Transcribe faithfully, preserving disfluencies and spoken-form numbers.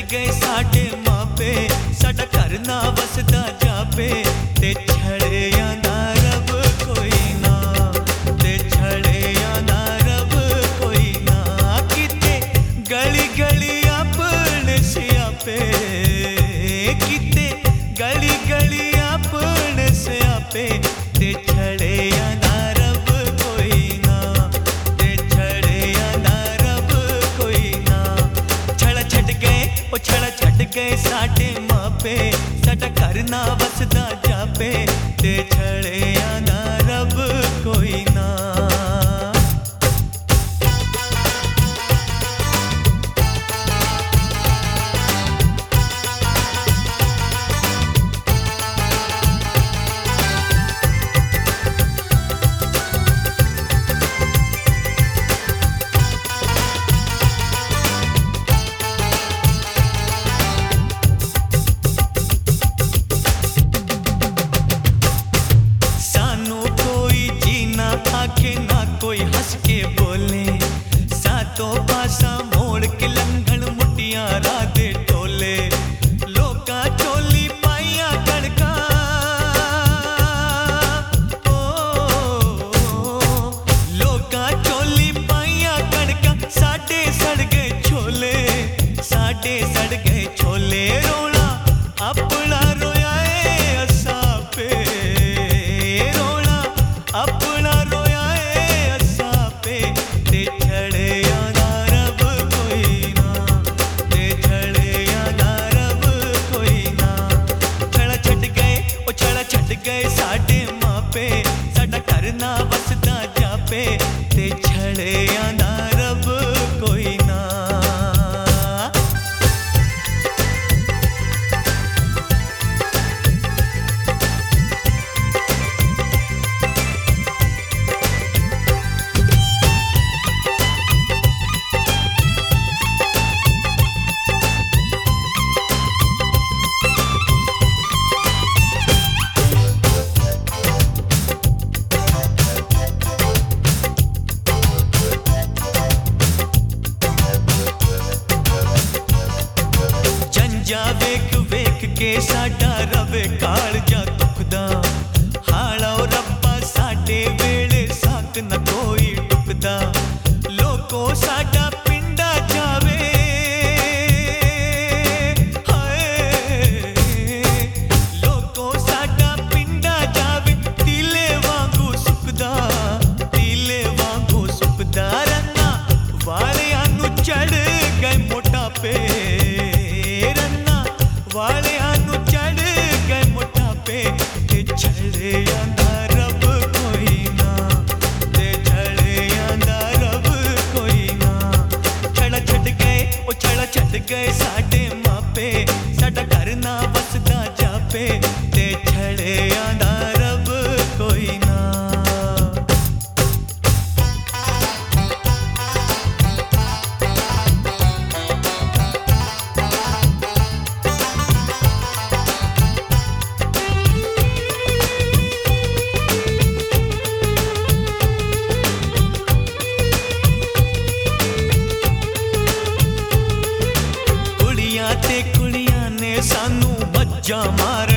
गए साडे मापे, साडा घर ना वसदा जापे, ते छड़िया ना रब कोई ना, ते छड़िया ना रब कोई ना, किते गली गली अपने सियापे, किते गली गली अपने सियापे, ते छड़िया ना रब कोई ना, ते छड़िया ना रब कोई ना। छड़ा छड़ गए ओ छड़ा छड़ गए साडे मापे, साडा घर ना वसदा जापे, ते छड़िया ना रब कोई ना। आखे ना कोई हंस के बोले, सातों पासा मोड़ के लंघन मुटिया राधे टोले, लोका चोली पाइया कड़का, ओ लोका चोली पाइया कड़का, साडे सड़ गए छोले, साडे सड़ गए छोले, रोला अपना रोया है असा पे, रोला अपना गए साडे मापे, साडा घर ना वसदा जापे, ते छड़िया ना रब कोई ना। जा वेख वेख के साडा रवे कालजा दुखदा, हाड़ा रब्बा साडे वेले साक न कोई टुकदा, लोको साडा पिंडा जावे, हाय लोको साडा पिंडा जावे, तीले वांगू सुकदा, तीले वांगू सुकदा, रन्ना वालियां नू चढ़ गए मोटापे, वालियां नू चढ़ गए मोटापे, ते छड़िया ना रब कोई ना, ते छड़िया ना रब कोई ना। छड़ा छड़ गए ओ छड़ा छड़ गए साडे मापे, साडा घर ना वसदा जापे, ते छड़िया ना रब कोई ना। ते कुड़ियां ने सानू मज्जा मार